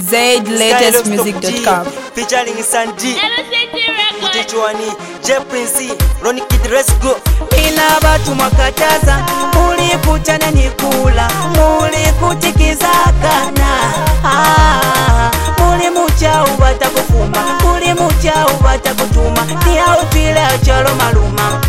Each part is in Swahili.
ZLatestmusic.com. Featuring Sanji, Utichwani, J Prince, Ronnie Kid, let's go. Ina batu makataza, muli kutana nikula, muli kutikizakana. Muli mucha ubata kufuma, muli mucha ubata kutuma, ni hautile achalo maluma.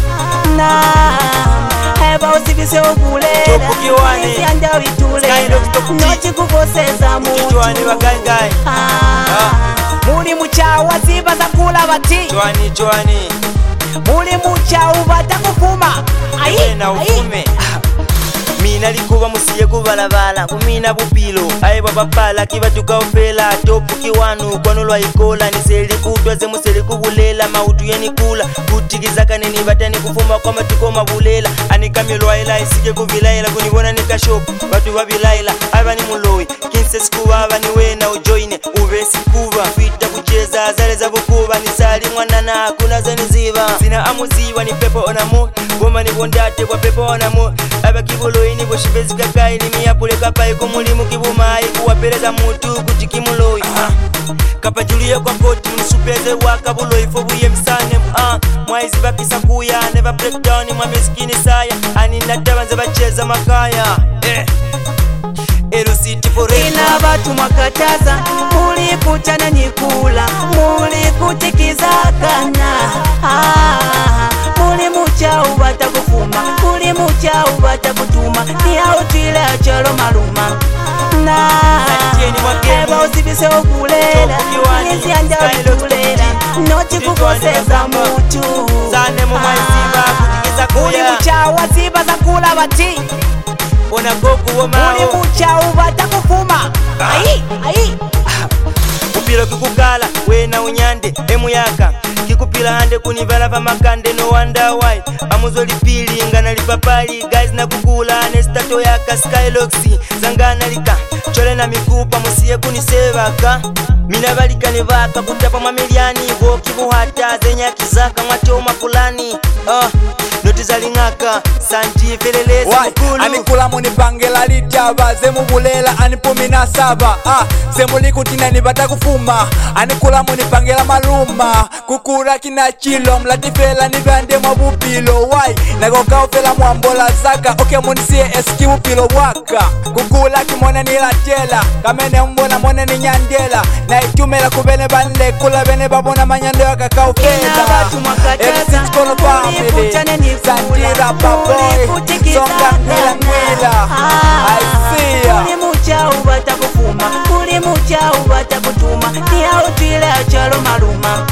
Heba usibise okulela, nisi anda witulela, nochi kukoseza mutu. Utichwani wagangai. Muli mucha waziba za kula bati, Chwani muli mucha ubata kufuma. na ufume mina likuba musiye kubalabala kumina bupilo aye babapala kibatuka ofela topu kiwanu kwanulwa ikola niseli kutwa ze museli kubulela mautu yenikula kutigiza kaneni batani kufuma kwa matuko mabulela anikamelwa ila isike kuvilaila kunibona nikashopu batu babilaila abani muloi kinse sikuba abani wena ujoine ubesi kuba fita kucheza zale za bukuba nisali mwanana kuna zaniziba sina amuziba ni pepo onamu goma ni bondate kwa pepo onamu abakibuloi ni boshibezi kakai ni miyapule kapai kumulimu kibumai kuwapeleza mutu kutikimuloi kapajulia kwa koti msupeze waka buloi fobuye msane mwaizi bakisa kuya never break down mwa miskini saya aninatabanze bacheza makaya City forever. Ina batu makataza, muli kutana nikula, muli kutikizakana. Muli mucha ubata kufuma, muli mucha ubata kutuma, ni hautile achalo maluma. Heba usibise okulela, nisi anda witulela, nochi kukoseza mutu. Muli mucha waziba za kula bati, muli mucha ubata kufuma. Upilo kikukala, wena unyande, emuyaka kikupila hande kunivala pa makande no wonder why amuzoli pili ngana lipapali guys na kukula nestato yaka Skyloxy zangana lika chole na mikupa musiye kunisevaka mina balika nevaka kutapa mamiliani boki buhata zenya kizaka mwatoma fulani notizalingaka santi feleleza mkulu anikula munipangela litaba zemubulela anipumina saba semuli kutina nibata kufuma anikula munipangela maluma kukura kina chilo mlatifela nivande mwabupilo wai nagoka ufela mwambola zaka munisiye eski upilo waka kukula kimone nilatela kamene mbona mone ni nyandela na itumela kubene bande kula bene babona manyande waka kaufela Everything's gonna family Sandira baboy Songa mwila I see ya muli mucha ubata kufuma, muli mucha ubata kutuma, ni hautile achalo maluma.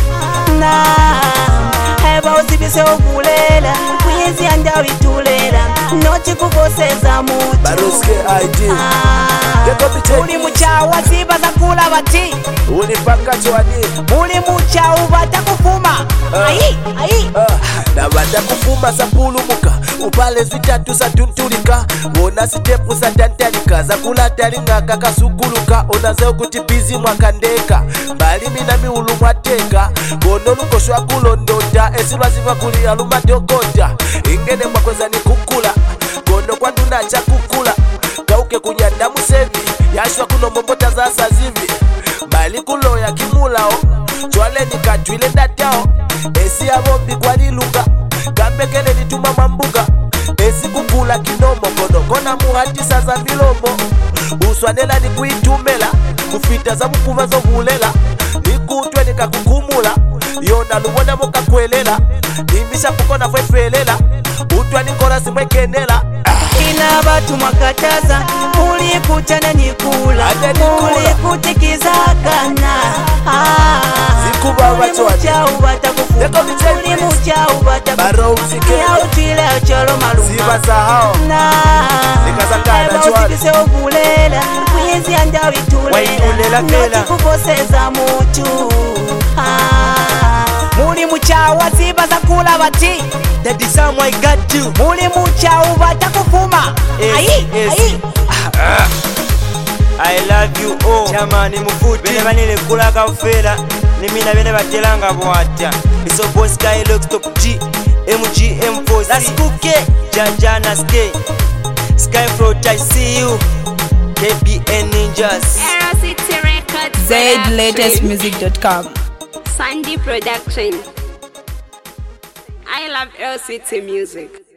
Heba usibise okulela, kuyezi anda witulela, nochi kukoseza mutu. Baruske ID Muli mucha waziba za kula bati, unipaka chwani muli mucha ubata kufuma. Nabata kufuma sapulu muka upale zitatu sa tuntulika wona sitepu sa tantalika za kula talinga kakasuguluka onazeo kutipizi mwakandeka mbali mina miulu mwateka gono lukoshwa kulondota esilwa ziva kulia lumatokota ingene mwakweza ni kukula gono kwa nduna cha kukula kauke kunyanda musevi yashwa kuno mbota za sazivi mbali kuloya kimulao chwale nikatwile ndatao esi ya bombi kwa liluka gambekele nituma mambuga esi kukula kinomo kono kona muhatisa za milomo uswanela ni kuitumela kufita za mkuva zovulela nikutwe nikakukumula yona luwona moka kwelela nimisha pukona fwefelela utwa nikora simwekenela Ina batu makataza, muli kutana nikula, muli kutikizakana. Zikuba muli mucha ubata kufuma, muli mucha ubata kufuma, ni hautile achalo maluma. Ziba za hao Heba usibise okulela, kuyezi anda witulela, nochi kukoseza mutu. Muli mucha waziba za kula bati, that is how I got you muli mucha ubata kufuma. I love you all Chamani mufuti bene banile kula kaufela nimina bene batelanga bwata It's your boy Skylox Top G MGM4 That's Kuke Jajana Skate Skyfloat I see you KPN Ninjas City Records zlatestmusic.com. Sandy Production. I love LCT Music.